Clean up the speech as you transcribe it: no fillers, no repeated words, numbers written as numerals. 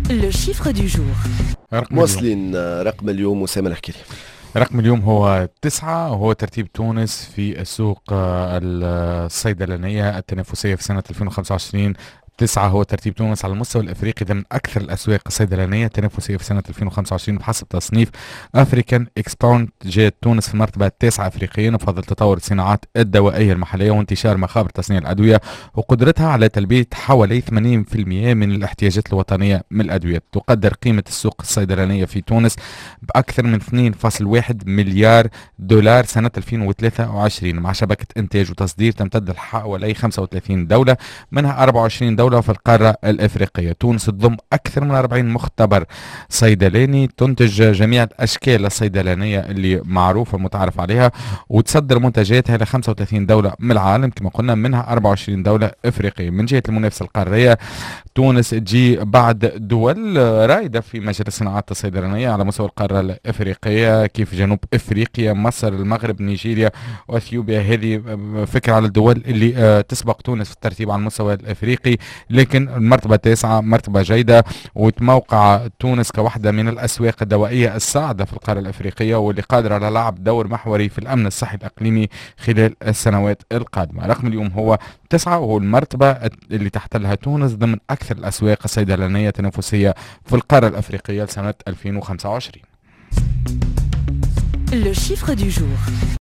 Le chiffre du jour. رقم اليوم. موصلين رقم اليوم. أسامة نحكي لي. رقم اليوم هو 9، وهو ترتيب تونس في السوق الصيدلانية التنافسية في سنة 2025. 9 هو ترتيب تونس على المستوى الافريقي ضمن اكثر الاسواق الصيدلانيه التنافسيه في سنه 2025 بحسب تصنيف افريكان اكسباوند. جاءت تونس في المرتبه التاسعه افريقيا بفضل تطور الصناعات الدوائيه المحليه وانتشار مخابر تصنيع الادويه وقدرتها على تلبيه حوالي 80% من الاحتياجات الوطنيه من الادويه. تقدر قيمه السوق الصيدلانيه في تونس باكثر من 2.1 مليار دولار سنه 2023 مع شبكه انتاج وتصدير تمتد لحوالي 35 دوله، منها 24 دولة في القارة الإفريقية. تونس تضم أكثر من 40 مختبر صيدلاني تنتج جميع الأشكال الصيدلانية اللي معروفة متعارف عليها، وتصدر منتجاتها ل 35 دولة من العالم كما قلنا، منها 24 دولة إفريقية. من جهة المنافسة القارية، تونس تجي بعد دول رائدة في مجال الصناعات الصيدلانية على مستوى القارة الإفريقية كيف جنوب إفريقيا، مصر، المغرب، نيجيريا وأثيوبيا. هذه فكرة على الدول اللي تسبق تونس في الترتيب على المستوى الإفريقي، لكن المرتبة التاسعة مرتبة جيدة، وتموقع تونس كواحدة من الأسواق الدوائية الصاعدة في القارة الأفريقية واللي قادرة على لعب دور محوري في الأمن الصحي الإقليمي خلال السنوات القادمة. رقم اليوم هو 9، وهو المرتبة اللي تحتلها تونس ضمن أكثر الأسواق الصيدلانية تنافسية في القارة الأفريقية لسنة 2025. Le chiffre du jour.